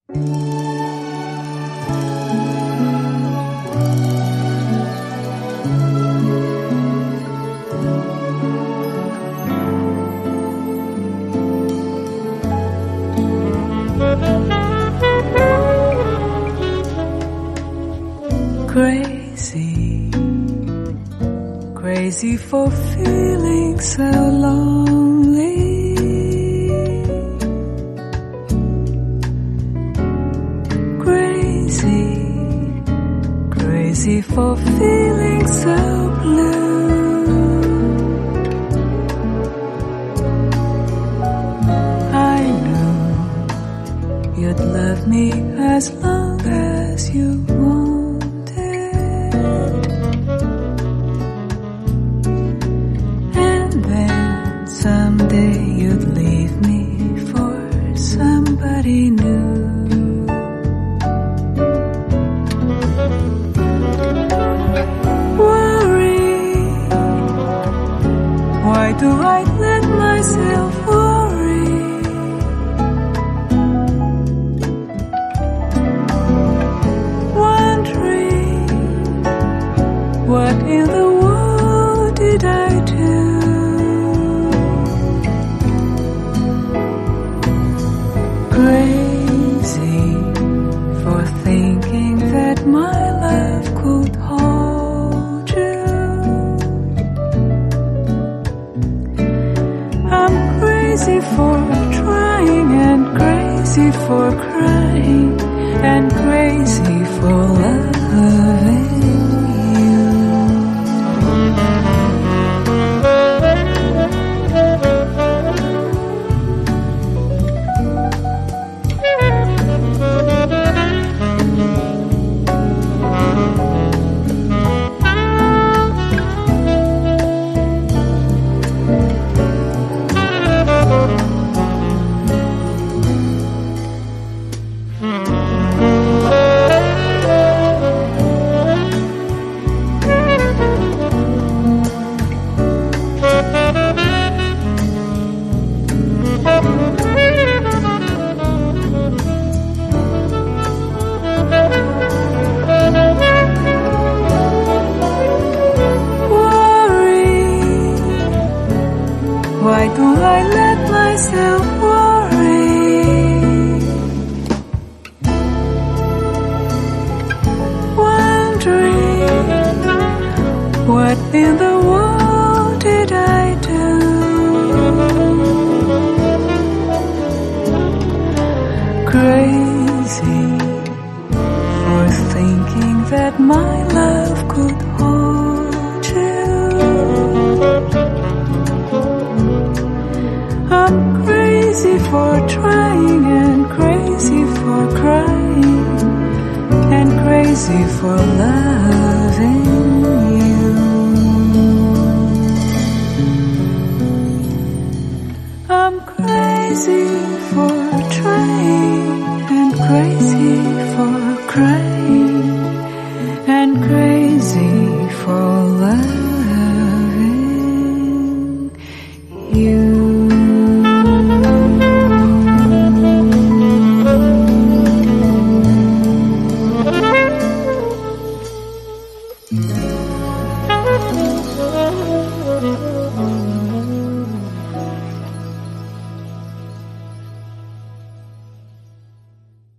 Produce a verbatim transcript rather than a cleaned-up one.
Crazy, crazy for feeling so lonely. Crazy, crazy for feeling so blue. I knew you'd love me as long as you want. Someday you'd leave me for somebody new. Worry, why do I let myself worry? Wondering, what in the world did I do? Crazy for thinking that my love could hold you. I'm crazy for trying and crazy for crying and crazy for loving you. Why do I let myself worry? Wondering, what in the world did I do? Crazy for thinking that my love could hold you. I'm crazy for trying and crazy for crying and crazy for love.